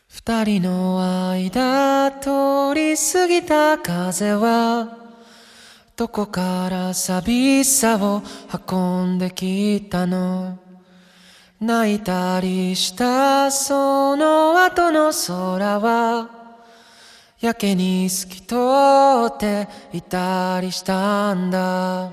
二人の間通り過ぎた風はどこから寂しさを運んできたの。泣いたりしたその後の空はやけに透き通っていたりしたんだ。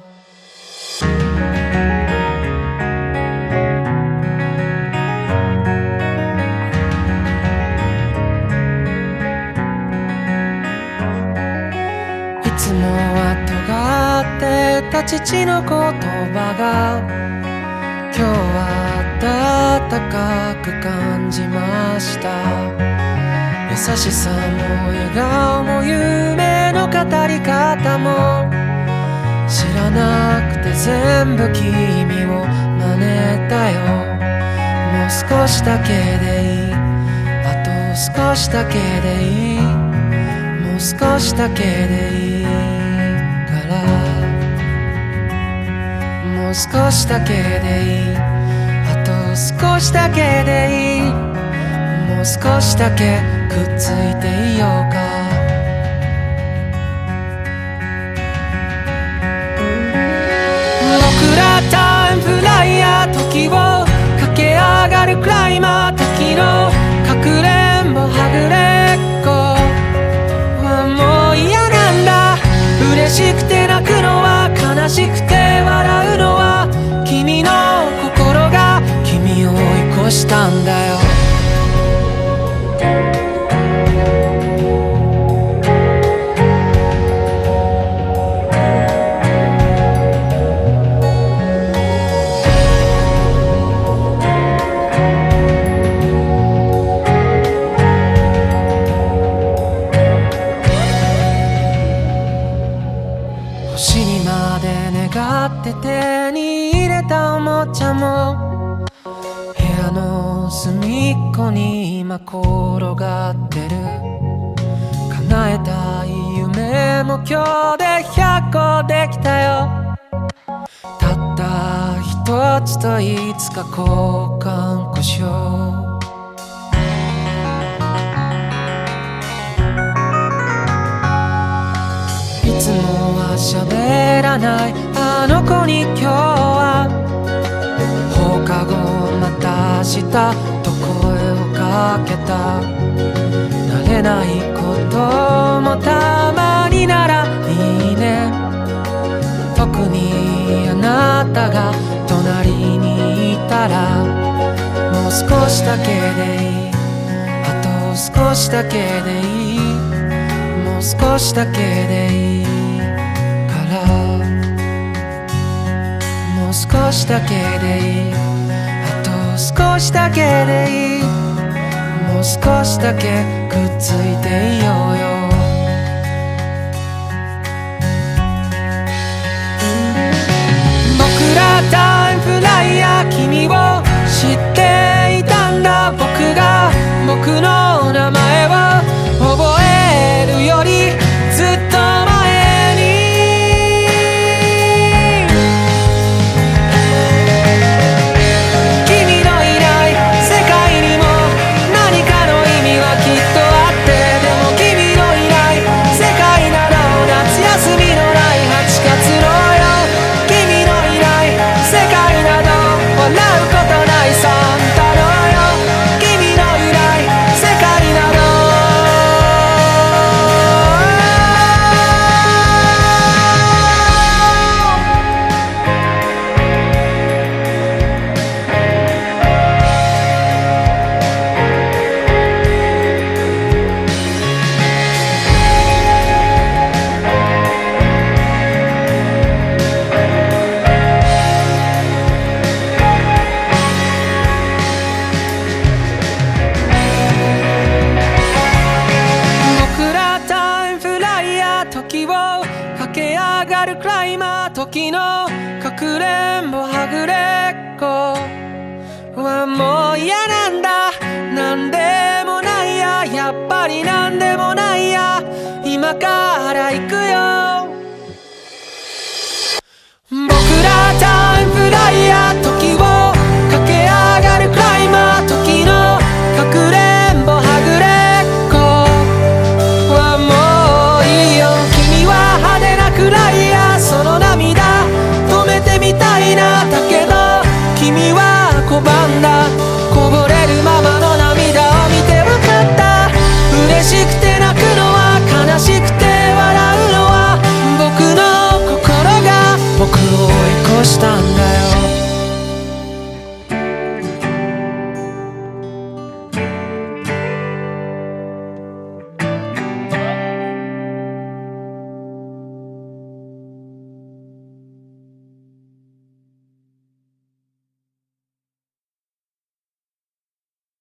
いつもは尖ってた父の言葉が今日は暖かく感じました。優しさも笑顔も夢の語り方も知らなくて全部君を真似たよ。もう少しだけでいい、あと少しだけでいい、もう少しだけでいいから、もう少しだけでいい、あと少しだけでいい、もう少しだけくっついていようか。僕らタイムフライヤー、時を駆け上がるクライマー、時のかくれんぼはぐれっこはもう嫌なんだ。嬉しくて泣くのは悲しくて笑うのは君の心が君を追い越したんだよ。星にまで願って手に入れたおもちゃも部屋の隅っこに今転がってる。叶えたい夢も今日で100個できたよ。たった一つといつか交換こしよう。いつもは喋らないあの子に今日は放課後また明日と声をかけた。慣れないこともたまにならいいね。特にあなたが隣にいたらもう少しだけでいい、あと少しだけでいい、もう少しだけでいいから、もう少しだけでいい、あと少しだけでいい、もう少しだけくっついていようよ。僕らタイムフライヤー、君を知っていたんだ。僕が僕の名前を覚えるよりずっと前に君のいない世界にも何かの意味はきっとあって、でも君のいない世界など夏休みのない8月のよ、君のいない世界など笑うことないサンタのよ、君のいない世界など時を駆け上がるクライマー、時のかくれんぼはぐれっこはもう嫌なんだ。なんでもないや、やっぱりなんでもないや、今か